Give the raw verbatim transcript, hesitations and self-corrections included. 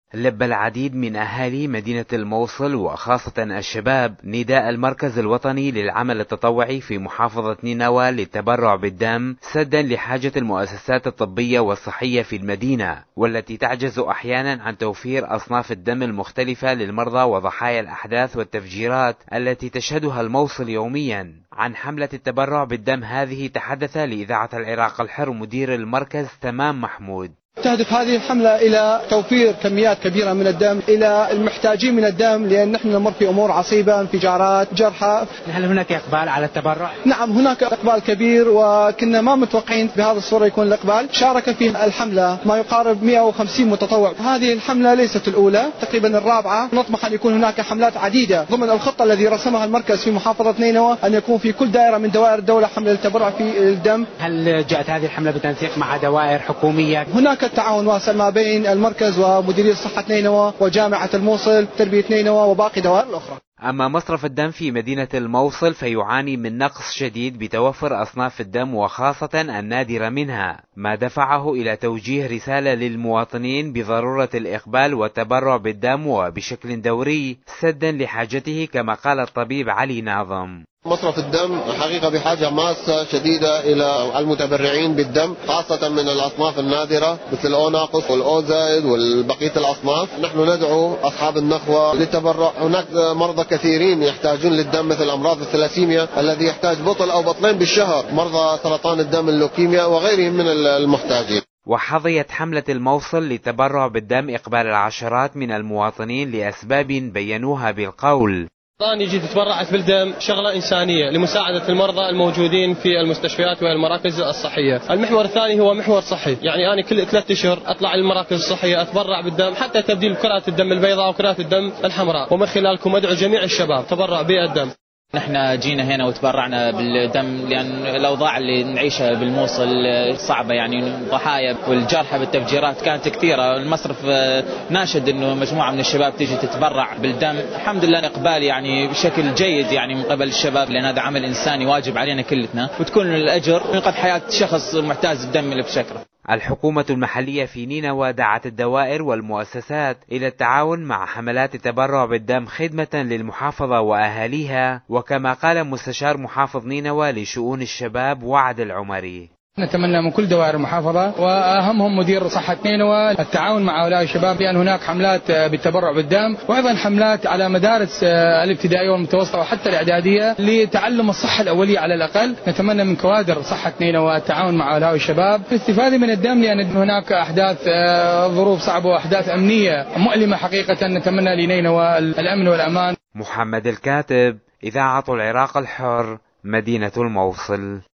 لبى العديد من أهالي مدينة الموصل وخاصة الشباب نداء المركز الوطني للعمل التطوعي في محافظة نينوى للتبرع بالدم سدا لحاجة المؤسسات الطبية والصحية في المدينة، والتي تعجز أحيانا عن توفير أصناف الدم المختلفة للمرضى وضحايا الأحداث والتفجيرات التي تشهدها الموصل يوميا. عن حملة التبرع بالدم هذه تحدث لإذاعة العراق الحر مدير المركز تمام محمود. تهدف هذه الحملة إلى توفير كميات كبيرة من الدم إلى المحتاجين من الدم، لأن نحن نمر في أمور عصيبة، انفجارات، جرحى. هل هناك إقبال على التبرع؟ نعم، هناك إقبال كبير، وكنا ما متوقعين بهذا الصورة يكون الإقبال. شارك في الحملة ما يقارب مئة وخمسين متطوع. هذه الحملة ليست الأولى، تقريبا الرابعة. نطمح أن يكون هناك حملات عديدة ضمن الخطة الذي رسمها المركز في محافظة نينوى، أن يكون في كل دائرة من دوائر الدولة حملة التبرع في الدم. هل جاءت هذه الحملة بتنسيق مع دوائر حكومية؟ هناك التعاون واسع ما بين المركز ومديرية صحة نينوى وجامعة الموصل، تربية نينوى وباقي دوائر الأخرى. أما مصرف الدم في مدينة الموصل فيعاني من نقص شديد بتوفر أصناف الدم وخاصة النادرة منها، ما دفعه إلى توجيه رسالة للمواطنين بضرورة الإقبال والتبرع بالدم وبشكل دوري سدا لحاجته، كما قال الطبيب علي ناظم. مصرف الدم حقيقة بحاجة ماسة شديدة إلى المتبرعين بالدم، خاصة من الأصناف النادرة مثل الأو ناقص والأو زائد والبقية الأصناف. نحن ندعو أصحاب النخوة للتبرع. هناك مرضى كثيرين يحتاجون للدم مثل أمراض الثلاسيميا الذي يحتاج بطل أو بطلين بالشهر، مرضى سرطان الدم، اللوكيميا وغيرهم من المحتاجين. وحظيت حملة الموصل للتبرع بالدم إقبال العشرات من المواطنين لأسباب بينوها بالقول. الآن يجي تتبرعت بالدم شغلة إنسانية لمساعدة المرضى الموجودين في المستشفيات والمراكز الصحية. المحور الثاني هو محور صحي، يعني أنا كل ثلاثة أشهر أطلع للمراكز الصحية أتبرع بالدم حتى تبديل كرات الدم البيضاء وكرات الدم الحمراء، ومن خلالكم أدعو جميع الشباب تبرع بالدم. نحن جينا هنا وتبرعنا بالدم لأن الأوضاع اللي نعيشها بالموصل صعبة، يعني ضحايا والجرحى بالتفجيرات كانت كثيرة. المصرف ناشد إنه مجموعة من الشباب تيجي تتبرع بالدم. الحمد لله إقبال يعني بشكل جيد يعني من قبل الشباب، لأن هذا عمل إنساني واجب علينا كلتنا، وتكون الأجر ينقذ حياة شخص محتاج الدم اللي بشكره. الحكومة المحلية في نينوى دعت الدوائر والمؤسسات إلى التعاون مع حملات التبرع بالدم خدمة للمحافظة وأهاليها، وكما قال مستشار محافظ نينوى لشؤون الشباب وعد العمري. نتمنى من كل دوائر المحافظة وأهمهم مدير صحة نينوى التعاون مع هؤلاء الشباب، لأن هناك حملات بالتبرع بالدم، وأيضا حملات على مدارس الابتدائية والمتوسطة وحتى الإعدادية لتعلم الصحة الأولية على الأقل. نتمنى من كوادر صحة نينوى التعاون مع هؤلاء الشباب في الاستفادة من الدم، لأن هناك أحداث ظروف صعبة وأحداث أمنية مؤلمة حقيقة. نتمنى لنينوى الأمن والأمان. محمد الكاتب، إذاعة العراق الحر، مدينة الموصل.